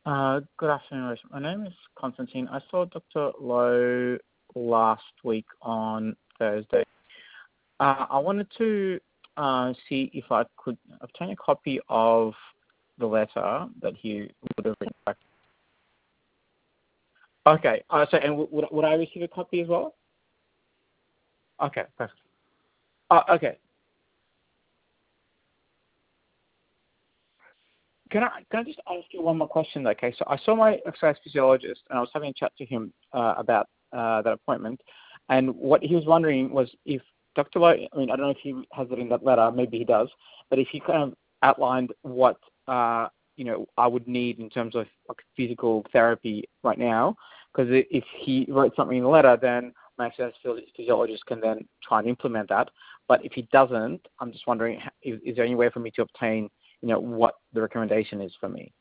Good afternoon, Rich. My name is Constantine. I saw Dr. Lowe last week on Thursday. I wanted to see if I could obtain a copy of the letter that he would have written back. Okay. And would I receive a copy as well? Okay, perfect. Okay. Can I just ask you one more question? Okay, so I saw my exercise physiologist, and I was having a chat to him about that appointment, and what he was wondering was if Dr. Lowe, I mean, I don't know if he has it in that letter, maybe he does, but if he kind of outlined what I would need in terms of like physical therapy right now, because if he wrote something in the letter, then my exercise physiologist can then try and implement that. But if he doesn't, I'm just wondering, is there any way for me to obtain what the recommendation is for me?